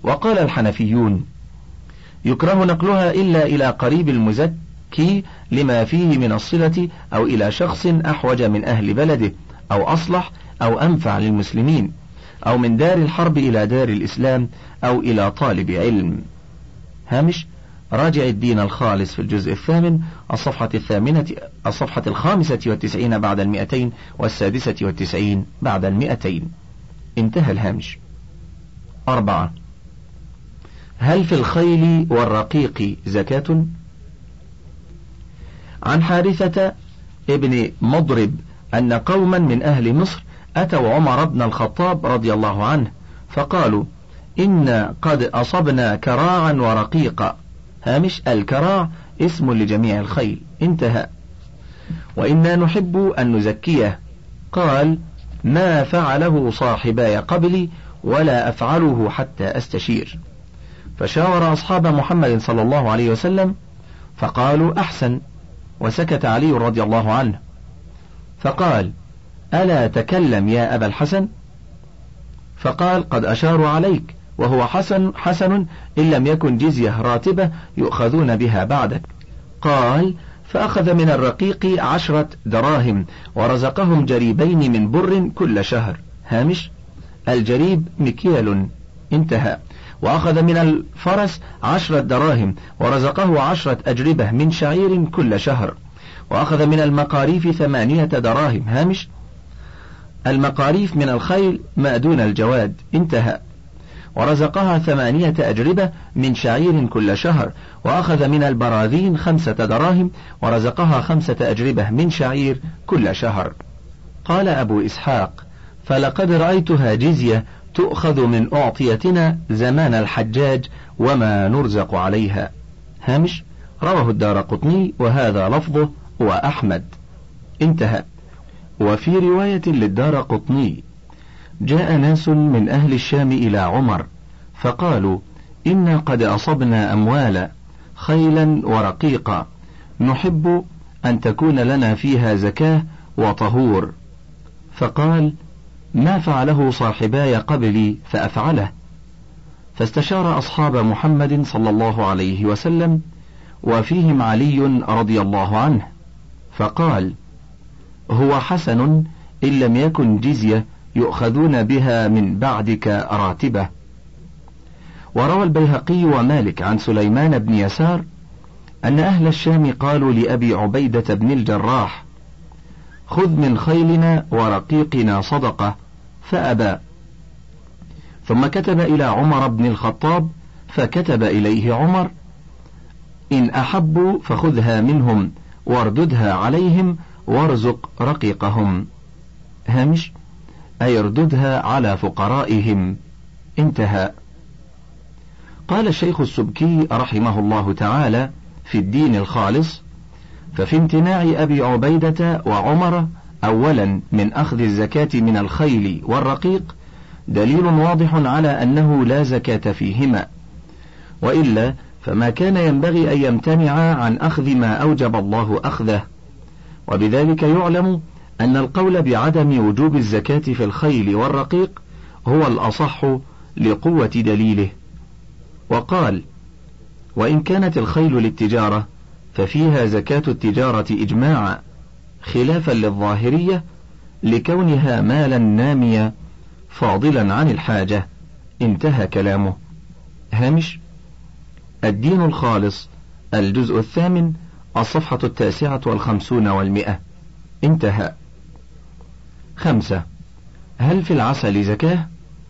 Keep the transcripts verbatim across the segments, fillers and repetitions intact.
وقال الحنفيون يكره نقلها إلا إلى قريب المزكي لما فيه من الصلة أو إلى شخص أحوج من أهل بلده أو أصلح أو أنفع للمسلمين أو من دار الحرب إلى دار الإسلام أو إلى طالب علم. هامش راجع الدين الخالص في الجزء الثامن الصفحة الثامنة الصفحة الخامسة والتسعين بعد المئتين والسادسة والتسعين بعد المئتين. انتهى الهامش. أربعة. هل في الخيل والرقيق زكاة؟ عن حارثة ابن مضرب أن قوما من أهل مصر أتوا عمر بن الخطاب رضي الله عنه فقالوا إن قد أصبنا كراعا ورقيقا. هامش الكراع اسم لجميع الخيل. انتهى. وإنا نحب أن نزكيه. قال ما فعله صاحباي قبلي ولا أفعله حتى أستشير. فشاور أصحاب محمد صلى الله عليه وسلم فقالوا أحسن، وسكت علي رضي الله عنه فقال ألا تكلم يا أبا الحسن؟ فقال قد أشاروا عليك وهو حسن حسن إن لم يكن جزية راتبة يؤخذون بها بعدك. قال فأخذ من الرقيق عشرة دراهم ورزقهم جريبين من بر كل شهر. هامش الجريب مكيال. انتهى. وأخذ من الفرس عشرة دراهم ورزقه عشرة أجربة من شعير كل شهر. وأخذ من المقاريف ثمانية دراهم. هامش المقاريف من الخيل ما دون الجواد. انتهى. ورزقها ثمانية أجربة من شعير كل شهر. وأخذ من البراذين خمسة دراهم ورزقها خمسة أجربة من شعير كل شهر. قال أبو إسحاق فلقد رأيتها جزية تؤخذ من أعطيتنا زمان الحجاج وما نرزق عليها. هامش رواه الدارقطني وهذا لفظه وأحمد. انتهى. وفي رواية للدارقطني جاء ناس من أهل الشام إلى عمر فقالوا إنا قد أصبنا أموالا خيلا ورقيقا نحب أن تكون لنا فيها زكاة وطهور. فقال ما فعله صاحباي قبلي فأفعله. فاستشار أصحاب محمد صلى الله عليه وسلم وفيهم علي رضي الله عنه فقال هو حسن إن لم يكن جزية يؤخذون بها من بعدك راتبة. وروى البيهقي ومالك عن سليمان بن يسار أن أهل الشام قالوا لأبي عبيدة بن الجراح خذ من خيلنا ورقيقنا صدقة فأبى. ثم كتب إلى عمر بن الخطاب فكتب إليه عمر إن أحبوا فخذها منهم وارددها عليهم وارزق رقيقهم. هامش أي ارددها على فقرائهم. انتهى. قال الشيخ السبكي رحمه الله تعالى في الدين الخالص ففي امتناع أبي عبيدة وعمر أولا من أخذ الزكاة من الخيل والرقيق دليل واضح على أنه لا زكاة فيهما، وإلا فما كان ينبغي أن يمتنع عن أخذ ما أوجب الله أخذه. وبذلك يعلم أن القول بعدم وجوب الزكاة في الخيل والرقيق هو الأصح لقوة دليله. وقال وإن كانت الخيل للتجارة ففيها زكاة التجارة إجماعا خلافا للظاهرية لكونها مالا ناميا فاضلا عن الحاجة. انتهى كلامه. هامش الدين الخالص الجزء الثامن الصفحة التاسعة والخمسون والمئة. انتهى. خمسة. هل في العسل زكاة؟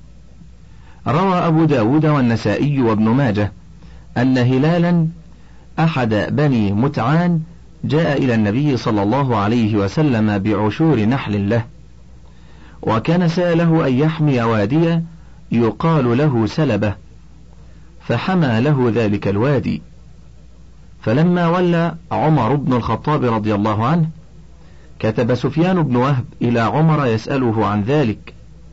روى أبو داود والنسائي وابن ماجه أن هلالا أحد بني متعان جاء إلى النبي صلى الله عليه وسلم بعشور نحل له، وكان سأله أن يحمي واديا يقال له سلبة، فحمى له ذلك الوادي. فلما ولى عمر بن الخطاب رضي الله عنه كتب سفيان بن وهب إلى عمر يسأله عن ذلك،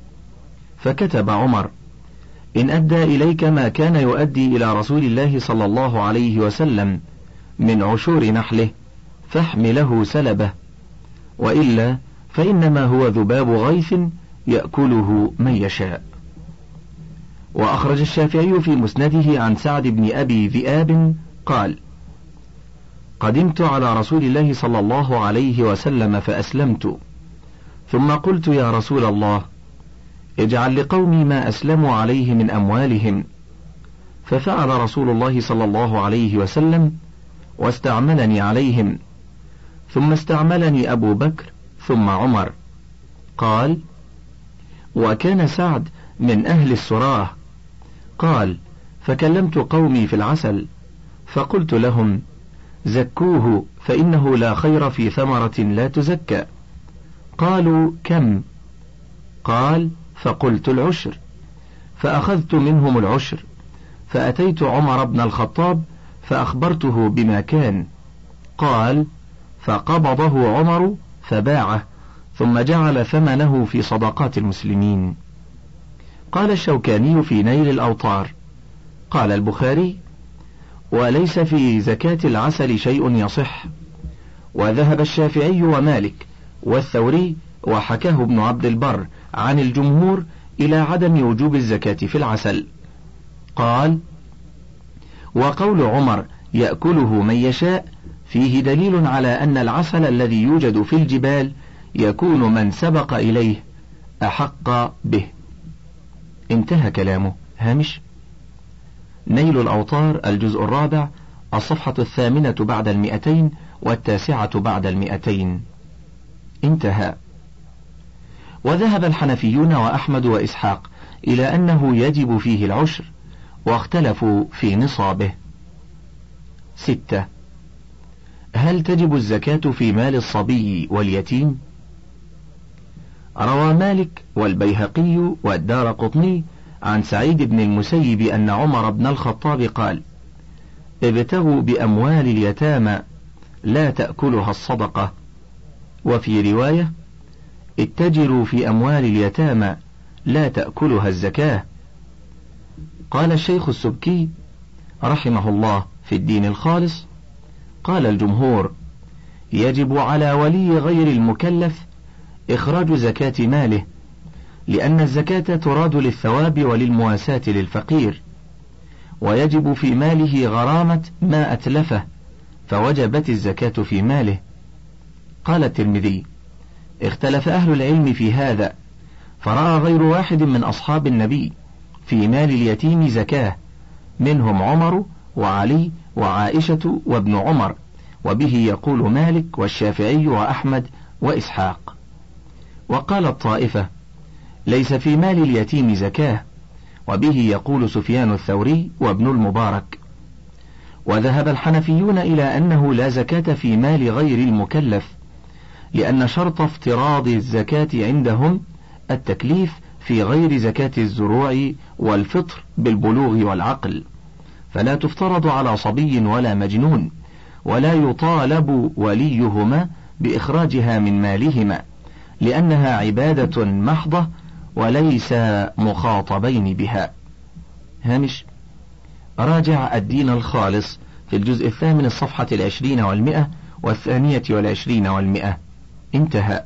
فكتب عمر إن أدى إليك ما كان يؤدي إلى رسول الله صلى الله عليه وسلم من عشور نحله فاحمله سلبه، وإلا فإنما هو ذباب غيث يأكله من يشاء. وأخرج الشافعي في مسنده عن سعد بن أبي ذئاب قال: قدمت على رسول الله صلى الله عليه وسلم فأسلمت، ثم قلت: يا رسول الله، اجعل لقومي ما أسلموا عليه من أموالهم. ففعل رسول الله صلى الله عليه وسلم واستعملني عليهم، ثم استعملني أبو بكر ثم عمر. قال: وكان سعد من أهل السراه. قال: فكلمت قومي في العسل فقلت لهم: زكوه فإنه لا خير في ثمرة لا تزكى. قالوا: كم؟ قال: فقلت: العشر. فأخذت منهم العشر، فأتيت عمر بن الخطاب فأخبرته بما كان. قال: فقبضه عمر فباعه، ثم جعل ثمنه في صدقات المسلمين. قال الشوكاني في نيل الأوطار: قال البخاري: وليس في زكاة العسل شيء يصح. وذهب الشافعي ومالك والثوري وحكاه ابن عبد البر عن الجمهور إلى عدم وجوب الزكاة في العسل. قال: وقول عمر يأكله من يشاء فيه دليل على أن العسل الذي يوجد في الجبال يكون من سبق إليه أحق به. انتهى كلامه. هامش: نيل الأوطار الجزء الرابع الصفحة الثامنة بعد المئتين والتاسعة بعد المئتين. انتهى. وذهب الحنفيون وأحمد وإسحاق إلى أنه يجب فيه العشر، واختلفوا في نصابه. ستة. هل تجب الزكاة في مال الصبي واليتيم؟ روى مالك والبيهقي والدارقطني عن سعيد بن المسيب أن عمر بن الخطاب قال: ابتغوا بأموال اليتامى لا تأكلها الصدقة. وفي رواية: اتجروا في أموال اليتامى لا تأكلها الزكاة. قال الشيخ السبكي رحمه الله في الدين الخالص: قال الجمهور: يجب على ولي غير المكلف إخراج زكاة ماله، لأن الزكاة تراد للثواب وللمواساة للفقير، ويجب في ماله غرامة ما أتلفه، فوجبت الزكاة في ماله. قال الترمذي: اختلف أهل العلم في هذا، فرأى غير واحد من أصحاب النبي في مال اليتيم زكاة، منهم عمر وعلي وعائشة وابن عمر، وبه يقول مالك والشافعي وأحمد وإسحاق. وقال الطائفة: ليس في مال اليتيم زكاة، وبه يقول سفيان الثوري وابن المبارك. وذهب الحنفيون إلى أنه لا زكاة في مال غير المكلف، لأن شرط افتراض الزكاة عندهم التكليف في غير زكاة الزروع والفطر بالبلوغ والعقل، فلا تفترض على صبي ولا مجنون، ولا يطالب وليهما بإخراجها من مالهما، لأنها عبادة محضة وليس مخاطبين بها. هامش: راجع الدين الخالص في الجزء الثامن الصفحة العشرين والمئة والثانية والعشرين والمئة. انتهى.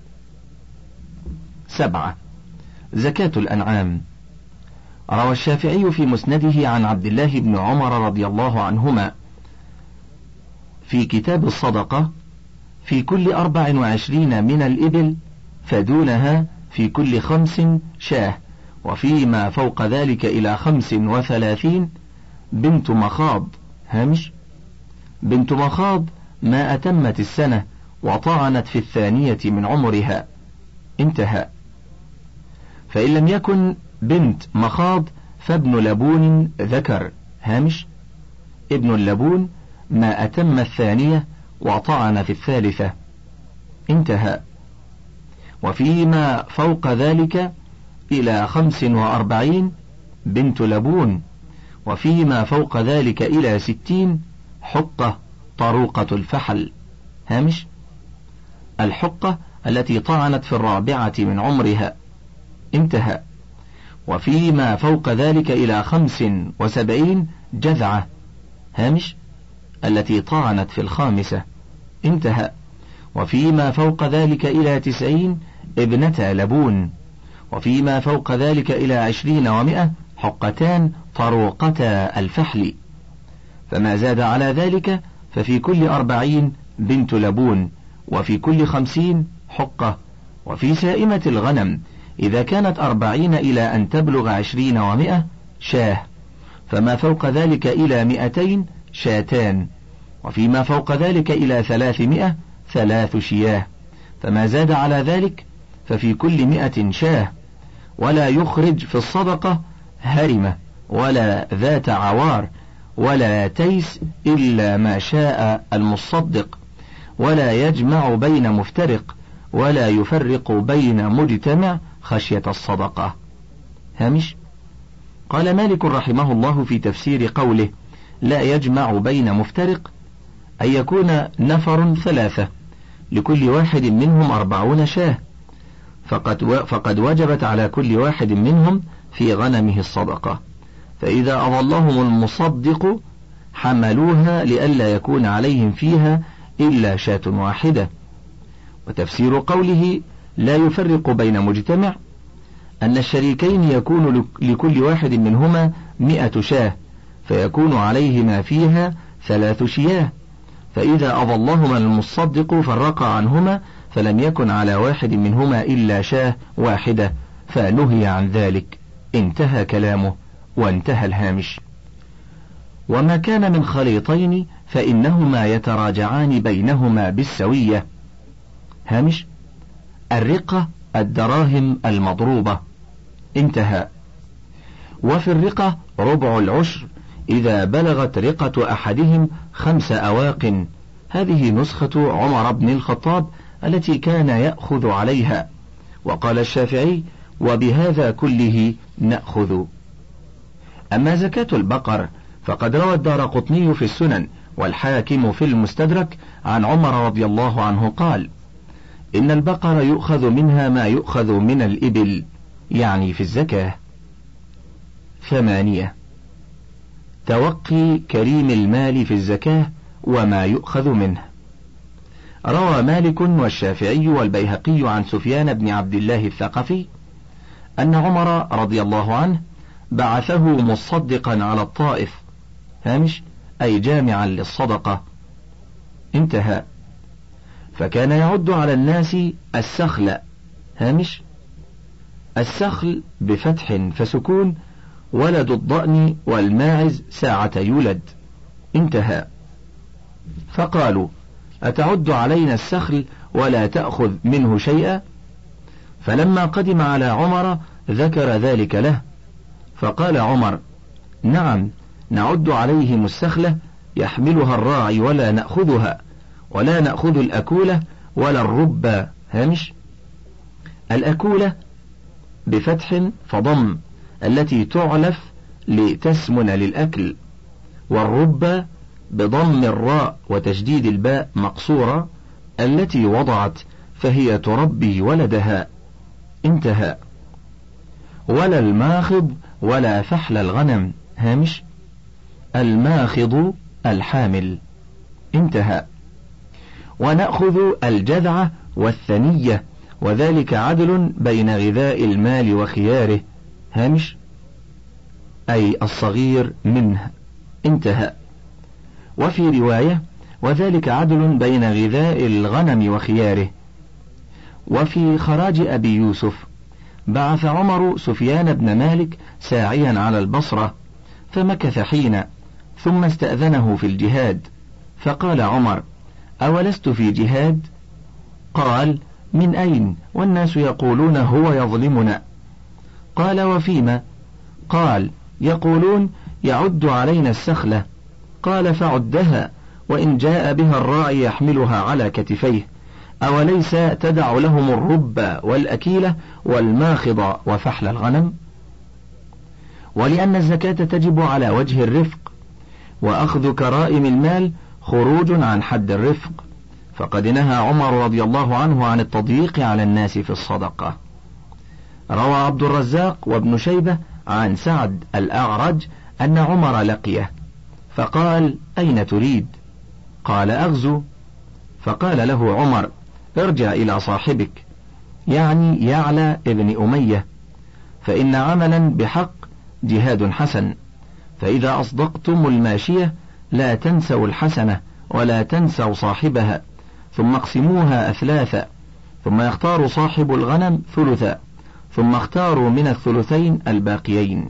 سبعة. زكاة الأنعام. روى الشافعي في مسنده عن عبد الله بن عمر رضي الله عنهما في كتاب الصدقة: في كل أربع وعشرين من الإبل فدونها في كل خمس شاه، وفيما فوق ذلك إلى خمس وثلاثين بنت مخاض. هامش: بنت مخاض ما أتمت السنة وطعنت في الثانية من عمرها. انتهى. فإن لم يكن بنت مخاض فابن لبون ذكر. هامش: ابن اللبون ما أتم الثانية وطعن في الثالثة. انتهى. وفيما فوق ذلك إلى خمس وأربعين بنت لبون، وفيما فوق ذلك إلى ستين حقة طروقة الفحل. هامش: الحقة التي طعنت في الرابعة من عمرها. انتهى. وفيما فوق ذلك إلى خمس وسبعين جذعة. هامش: التي طعنت في الخامسة. انتهى. وفيما فوق ذلك إلى تسعين ابنة لبون، وفيما فوق ذلك إلى عشرين ومئة حقتان طروقتا الفحل، فما زاد على ذلك ففي كل أربعين بنت لبون، وفي كل خمسين حقة، وفي سائمة الغنم إذا كانت أربعين إلى أن تبلغ عشرين ومئة شاه، فما فوق ذلك إلى مئتين شاتان، وفيما فوق ذلك إلى ثلاثمائة ثلاث شياه، فما زاد على ذلك ففي كل مئة شاه، ولا يخرج في الصدقة هرمة ولا ذات عوار ولا تيس إلا ما شاء المصدق، ولا يجمع بين مفترق ولا يفرق بين مجتمع خشية الصدقة. هامش. قال مالك رحمه الله في تفسير قوله لا يجمع بين مفترق، أن يكون نفر ثلاثة لكل واحد منهم أربعون شاه، فقد, و... فقد وجبت على كل واحد منهم في غنمه الصدقة، فإذا أضلهم المصدق حملوها لئلا يكون عليهم فيها إلا شاة واحدة. وتفسير قوله لا يفرق بين مجتمع أن الشريكين يكون لكل واحد منهما مئة شاه، فيكون عليهما فيها ثلاث شياه، فإذا أضلهما المصدق فرق عنهما فلم يكن على واحد منهما إلا شاه واحدة، فنهي عن ذلك. انتهى كلامه، وانتهى الهامش. وما كان من خليطين فإنهما يتراجعان بينهما بالسوية. هامش. الرقة الدراهم المضروبة. انتهى. وفي الرقة ربع العشر إذا بلغت رقة أحدهم خمس أواق. هذه نسخة عمر بن الخطاب التي كان يأخذ عليها. وقال الشافعي وبهذا كله نأخذ. أما زكاة البقر فقد روى الدارقطني في السنن والحاكم في المستدرك عن عمر رضي الله عنه قال إن البقر يؤخذ منها ما يؤخذ من الإبل، يعني في الزكاة. ثمانية. توقي كريم المال في الزكاة وما يؤخذ منه. روى مالك والشافعي والبيهقي عن سفيان بن عبد الله الثقفي أن عمر رضي الله عنه بعثه مصدقا على الطائف. هامش. أي جامعا للصدقة. انتهى. فكان يعد على الناس السخل. هامش. السخل بفتح فسكون ولد الضأن والماعز ساعة يولد. انتهى. فقالوا أتعد علينا السخل ولا تأخذ منه شيئا؟ فلما قدم على عمر ذكر ذلك له، فقال عمر نعم نعد عليهم السخلة يحملها الراعي ولا نأخذها، ولا نأخذ الأكولة ولا الربة. هامش. الأكولة بفتح فضم التي تعلف لتسمن للأكل، والربة بضم الراء وتشديد الباء مقصورة التي وضعت فهي تربي ولدها. انتهى. ولا الماخض ولا فحل الغنم. هامش. الماخض الحامل. انتهى. ونأخذ الجذعة والثنية، وذلك عدل بين غذاء المال وخياره. هامش. أي الصغير منه. انتهى. وفي رواية وذلك عدل بين غذاء الغنم وخياره. وفي خراج أبي يوسف بعث عمر سفيان بن مالك ساعيا على البصرة، فمكث حين ثم استأذنه في الجهاد، فقال عمر أولست في جهاد؟ قال من أين والناس يقولون هو يظلمنا؟ قال وفيما؟ قال يقولون يعد علينا السخلة. قال فعدها، وإن جاء بها الراعي يحملها على كتفيه، أوليس تدع لهم الرب والأكيلة والماخض وفحل الغنم؟ ولأن الزكاة تجب على وجه الرفق، وأخذ كرائم المال خروج عن حد الرفق، فقد نهى عمر رضي الله عنه عن التضييق على الناس في الصدقة. روى عبد الرزاق وابن شيبة عن سعد الأعرج أن عمر لقيه فقال أين تريد؟ قال أغزو. فقال له عمر ارجع إلى صاحبك، يعني يعلى ابن أمية، فإن عملا بحق جهاد حسن. فإذا أصدقتم الماشية لا تنسوا الحسنة ولا تنسوا صاحبها، ثم اقسموها أثلاثا، ثم يختار صاحب الغنم ثلثا، ثم اختاروا من الثلثين الباقيين.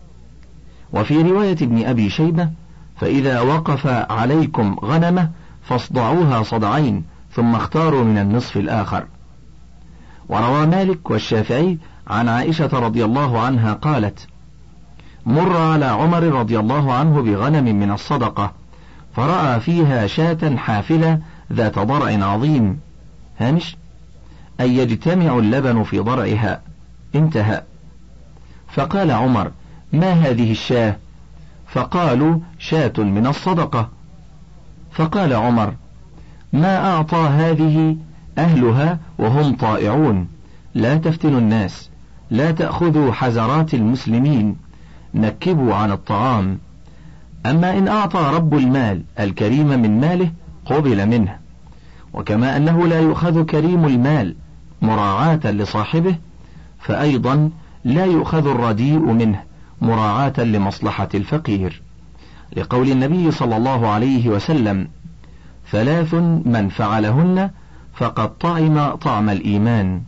وفي رواية ابن أبي شيبة: فإذا وقف عليكم غنمة فاصدعوها صدعين، ثم اختاروا من النصف الآخر. وروى مالك والشافعي عن عائشة رضي الله عنها قالت: مر على عمر رضي الله عنه بغنم من الصدقة، فرأى فيها شاة حافلة ذات ضرع عظيم، هامش أي يجتمع اللبن في ضرعها، انتهى. فقال عمر: ما هذه الشاة؟ فقالوا: شاة من الصدقة. فقال عمر: ما أعطى هذه أهلها وهم طائعون، لا تفتنوا الناس، لا تأخذوا حزرات المسلمين، نكبوا عن الطعام. أما إن أعطى رب المال الكريم من ماله قبل منه. وكما أنه لا يؤخذ كريم المال مراعاة لصاحبه، فأيضا لا يؤخذ الرديء منه مراعاة لمصلحة الفقير، لقول النبي صلى الله عليه وسلم: ثلاث من فعلهن فقد طعم طعم الإيمان: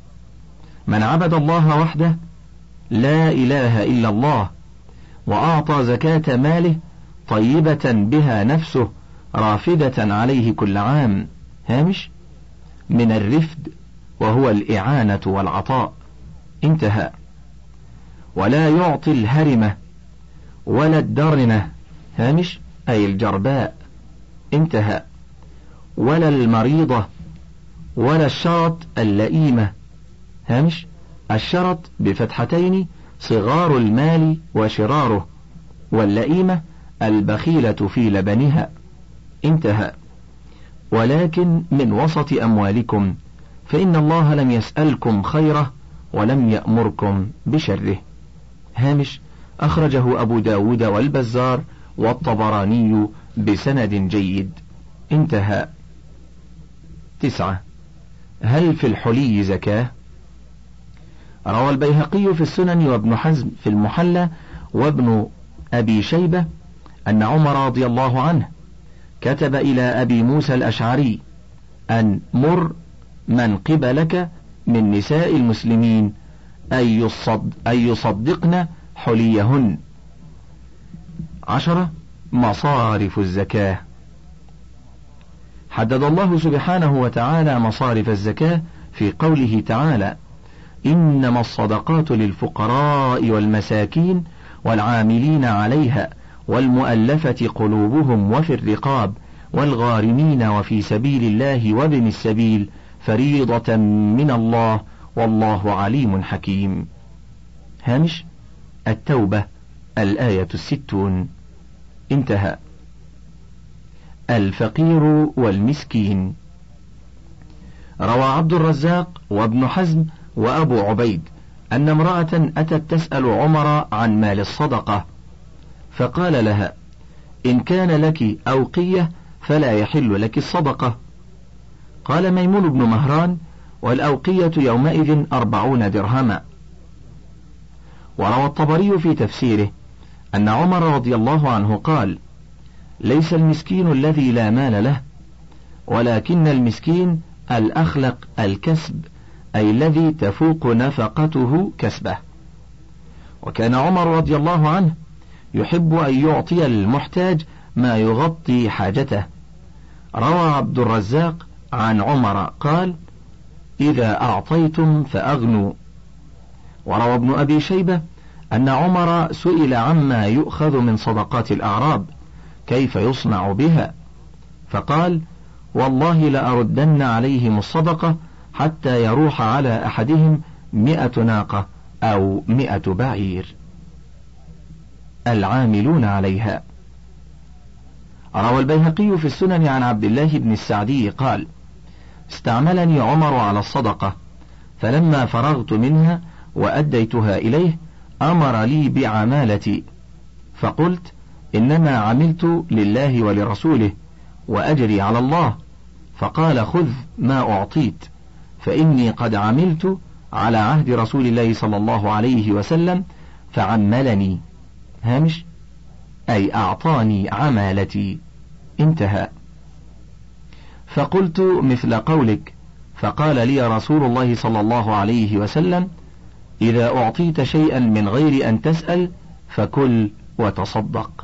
من عبد الله وحده لا إله إلا الله، وأعطى زكاة ماله طيبة بها نفسه رافدة عليه كل عام، هامش من الرفد وهو الإعانة والعطاء، انتهى. ولا يعطي الهرمة ولا الدرنة، هامش أي الجرباء، انتهى. ولا المريضة ولا الشرط اللئيمة، هامش الشرط بفتحتين صغار المال وشراره، واللئيمة البخيلة في لبنها، انتهى. ولكن من وسط أموالكم، فإن الله لم يسألكم خيره ولم يأمركم بشره، هامش أخرجه أبو داود والبزار والطبراني بسند جيد، انتهى. تسعة. هل في الحلي زكاة؟ روى البيهقي في السنن وابن حزم في المحلى وابن أبي شيبة أن عمر رضي الله عنه كتب إلى أبي موسى الأشعري أن مر من قبلك من نساء المسلمين أن يصد أن يصدقن حليهن. عشرة. مصارف الزكاة. حدد الله سبحانه وتعالى مصارف الزكاة في قوله تعالى: إنما الصدقات للفقراء والمساكين والعاملين عليها والمؤلفة قلوبهم وفي الرقاب والغارمين وفي سبيل الله وابن السبيل فريضة من الله والله عليم حكيم. هامش التوبة الآية الستون، انتهى. الفقير والمسكين. روى عبد الرزاق وابن حزم وأبو عبيد أن امرأة أتت تسأل عمر عن مال الصدقة، فقال لها: إن كان لك أوقية فلا يحل لك الصدقة. قال ميمون بن مهران: والأوقية يومئذ أربعون درهما. وروى الطبري في تفسيره أن عمر رضي الله عنه قال: ليس المسكين الذي لا مال له، ولكن المسكين الأخلق الكسب، أي الذي تفوق نفقته كسبه. وكان عمر رضي الله عنه يحب أن يعطي المحتاج ما يغطي حاجته. روى عبد الرزاق عن عمر قال: إذا أعطيتم فأغنوا. وروى ابن أبي شيبة أن عمر سئل عما يؤخذ من صدقات الأعراب كيف يصنع بها، فقال: والله لأردن عليهم الصدقة حتى يروح على أحدهم مئة ناقة أو مئة بعير. العاملون عليها. روى البيهقي في السنن عن عبد الله بن السعدي قال: استعملني عمر على الصدقة، فلما فرغت منها وأديتها إليه أمر لي بعمالتي، فقلت: إنما عملت لله ولرسوله وأجري على الله، فقال: خذ ما أعطيت، فإني قد عملت على عهد رسول الله صلى الله عليه وسلم فعملني، هامش أي أعطاني عمالتي، انتهى. فقلت مثل قولك، فقال لي رسول الله صلى الله عليه وسلم: إذا أعطيت شيئا من غير أن تسأل فكل وتصدق.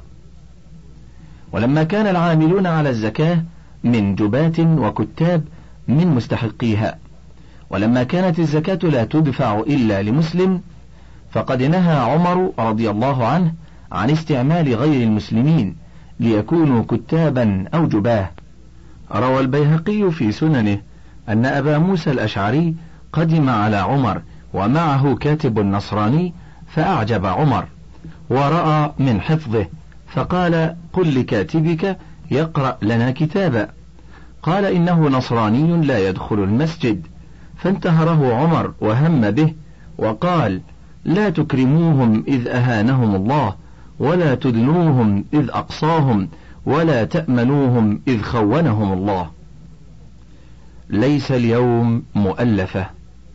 ولما كان العاملون على الزكاة من جباة وكتاب من مستحقيها، ولما كانت الزكاة لا تدفع إلا لمسلم، فقد نهى عمر رضي الله عنه عن استعمال غير المسلمين ليكونوا كتابا أو جباه. روى البيهقي في سننه أن أبا موسى الأشعري قدم على عمر ومعه كاتب نصراني فأعجب عمر ورأى من حفظه، فقال: قل لكاتبك يقرأ لنا كتابا. قال: إنه نصراني لا يدخل المسجد. فانتهره عمر وهم به وقال: لا تكرموهم إذ أهانهم الله، ولا تدنوهم إذ أقصاهم، ولا تأمنوهم إذ خونهم الله. ليس اليوم مؤلفة.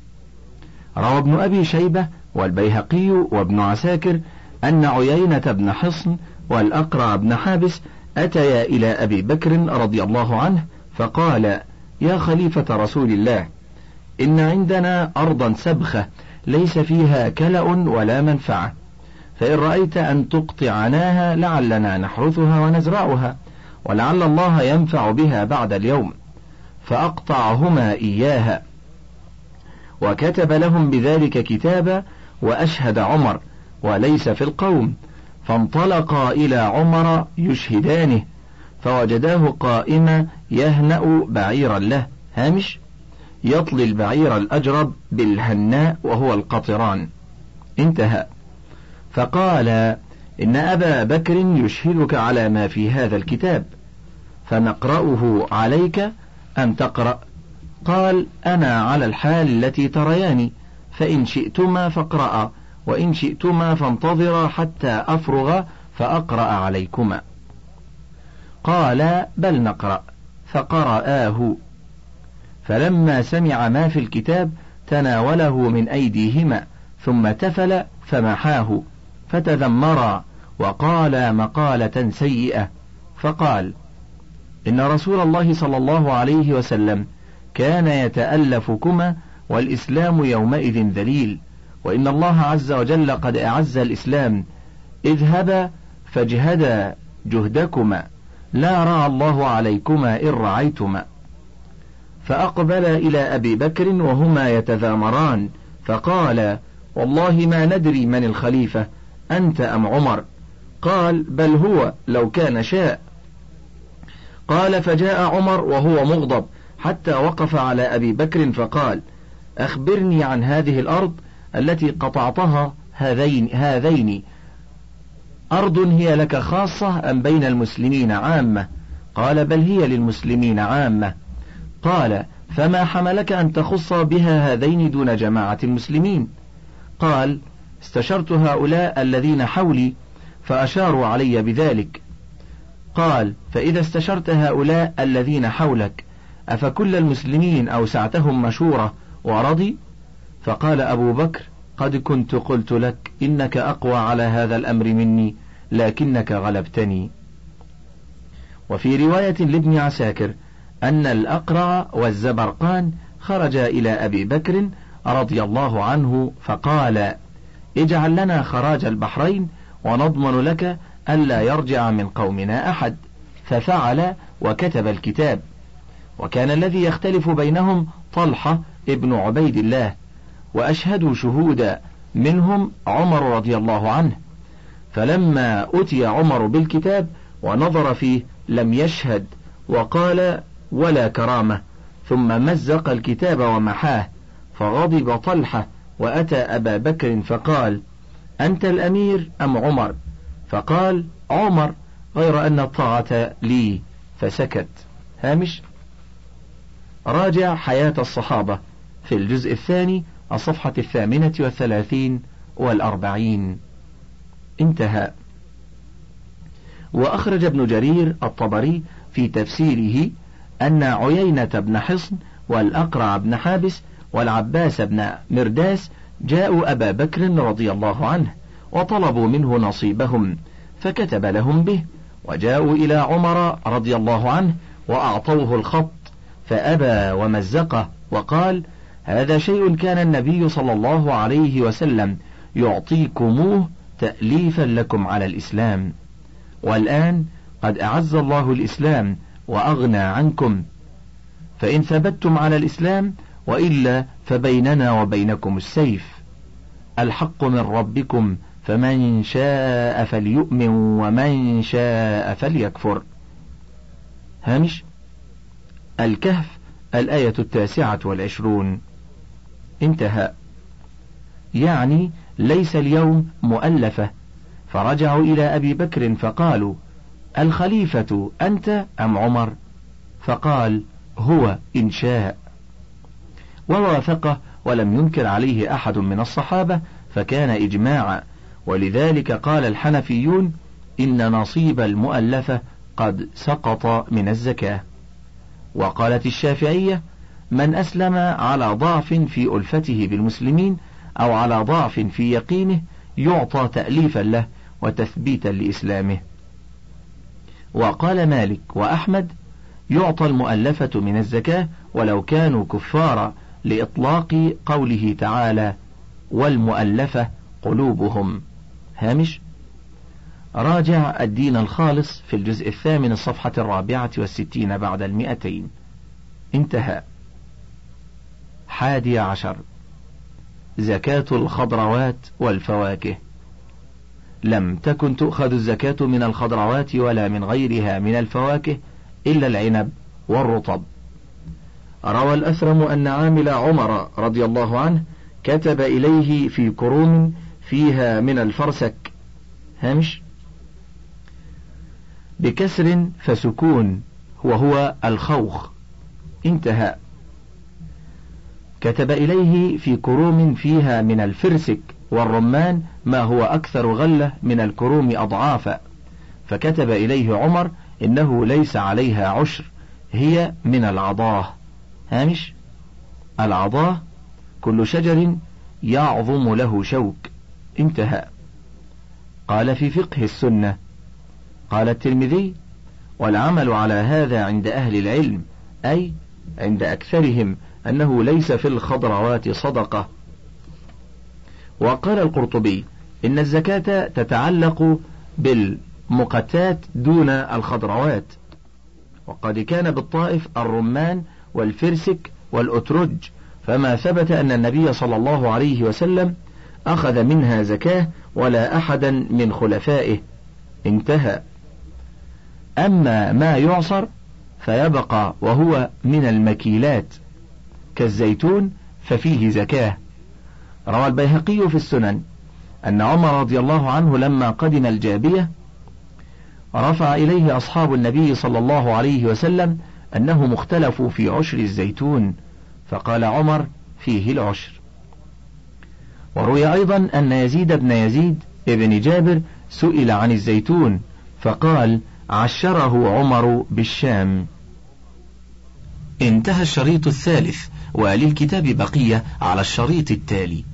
روى ابن أبي شيبة والبيهقي وابن عساكر أن عيينة بن حصن والأقرع بن حابس أتيا إلى أبي بكر رضي الله عنه فقال: يا خليفة رسول الله، إن عندنا أرضا سبخة ليس فيها كلأ ولا منفعة، فإن رأيت أن تقطعناها لعلنا نحرثها ونزرعها، ولعل الله ينفع بها بعد اليوم. فأقطعهما إياها، وكتب لهم بذلك كتابا، وأشهد عمر وليس في القوم. فانطلقا إلى عمر يشهدانه، فوجداه قائما يهنأ بعيرا له، هامش يطلي البعير الأجرب بالهناء وهو القطران، انتهى. فقال: إن أبا بكر يشهدك على ما في هذا الكتاب، فنقرأه عليك أم تقرأ؟ قال: أنا على الحال التي ترياني، فإن شئتما فاقرأ، وإن شئتما فانتظرا حتى أفرغ فأقرأ عليكما. قال: بل نقرأ. فقرآه، فلما سمع ما في الكتاب تناوله من أيديهما، ثم تفل فمحاه، فتذمرا وقالا مقالة سيئة. فقال: إن رسول الله صلى الله عليه وسلم كان يتألفكما، والإسلام يومئذ ذليل، وإن الله عز وجل قد أعز الإسلام، اذهبا فاجهدا جهدكما، لا رعى الله عليكما إن رعيتما. فأقبل إلى أبي بكر وهما يتذامران، فقال: والله ما ندري من الخليفة، أنت أم عمر؟ قال: بل هو لو كان شاء. قال: فجاء عمر وهو مغضب حتى وقف على أبي بكر فقال: أخبرني عن هذه الأرض التي قطعتها هذين هذين أرض هي لك خاصة أم بين المسلمين عامة؟ قال: بل هي للمسلمين عامة. قال: فما حملك أن تخص بها هذين دون جماعة المسلمين؟ قال: استشرت هؤلاء الذين حولي فأشاروا علي بذلك. قال: فإذا استشرت هؤلاء الذين حولك أفكل المسلمين أوسعتهم مشورة ورضي؟ فقال أبو بكر: قد كنت قلت لك إنك أقوى على هذا الأمر مني، لكنك غلبتني. وفي رواية لابن عساكر أن الأقرع والزبرقان خرجا إلى أبي بكر رضي الله عنه فقال: اجعل لنا خراج البحرين ونضمن لك ألا يرجع من قومنا أحد. ففعل وكتب الكتاب. وكان الذي يختلف بينهم طلحة ابن عبيد الله، وأشهدوا شهودا منهم عمر رضي الله عنه. فلما أتي عمر بالكتاب ونظر فيه لم يشهد، وقال: ولا كرامة، ثم مزق الكتاب ومحاه. فغضب طلحة وأتى أبا بكر فقال: أنت الأمير أم عمر؟ فقال: عمر، غير أن الطاعة لي. فسكت. هامش راجع حياة الصحابة في الجزء الثاني الصفحة الثامنة والثلاثين والأربعين، انتهى. وأخرج ابن جرير الطبري في تفسيره أن عيينة بن حصن والأقرع بن حابس والعباس بن مرداس جاءوا أبا بكر رضي الله عنه وطلبوا منه نصيبهم، فكتب لهم به، وجاءوا إلى عمر رضي الله عنه وأعطوه الخط، فأبى ومزقه وقال: هذا شيء كان النبي صلى الله عليه وسلم يعطيكموه تأليفا لكم على الإسلام، والآن قد أعز الله الإسلام وأغنى عنكم، فإن ثبتتم على الإسلام، وإلا فبيننا وبينكم السيف، الحق من ربكم، فمن شاء فليؤمن ومن شاء فليكفر. هامش الكهف الآية التاسعة والعشرون. انتهى. يعني ليس اليوم مؤلفة، فرجعوا إلى أبي بكر فقالوا: الخليفة أنت أم عمر؟ فقال: هو إن شاء، ووافقه ولم ينكر عليه أحد من الصحابة، فكان إجماعا. ولذلك قال الحنفيون: إن نصيب المؤلفة قد سقط من الزكاة. وقالت الشافعية: من أسلم على ضعف في ألفته بالمسلمين أو على ضعف في يقينه يعطى تأليفا له وتثبيتا لإسلامه. وقال مالك وأحمد: يعطى المؤلفة من الزكاة ولو كانوا كفارا، لإطلاق قوله تعالى: والمؤلفة قلوبهم. هامش راجع الدين الخالص في الجزء الثامن الصفحة الرابعة والستين بعد المئتين. انتهى. حادي عشر: زكاة الخضروات والفواكه. لم تكن تؤخذ الزكاة من الخضروات ولا من غيرها من الفواكه إلا العنب والرطب. روى الأثرم أن عامل عمر رضي الله عنه كتب إليه في كروم فيها من الفرسك، همش بكسر فسكون، وهو الخوخ. انتهى. كتب إليه في كروم فيها من الفرسك والرمان ما هو أكثر غلة من الكروم أضعافا، فكتب إليه عمر: إنه ليس عليها عشر، هي من العضاه. هامش العضاه كل شجر يعظم له شوك. انتهى. قال في فقه السنة. قال الترمذي: والعمل على هذا عند أهل العلم، أي عند أكثرهم، أنه ليس في الخضروات صدقة. وقال القرطبي: إن الزكاة تتعلق بالمقتات دون الخضروات، وقد كان بالطائف الرمان والفرسك والأترج، فما ثبت أن النبي صلى الله عليه وسلم أخذ منها زكاة ولا أحدا من خلفائه. انتهى. أما ما يعصر فيبقى وهو من المكيلات كالزيتون ففيه زكاة. روى البيهقي في السنن أن عمر رضي الله عنه لما قدم الجابية رفع إليه أصحاب النبي صلى الله عليه وسلم أنهم اختلفوا في عشر الزيتون، فقال عمر: فيه العشر. وروي أيضا أن يزيد بن يزيد ابن جابر سئل عن الزيتون فقال: عشره عمر بالشام. انتهى الشريط الثالث، وللكتاب بقية على الشريط التالي.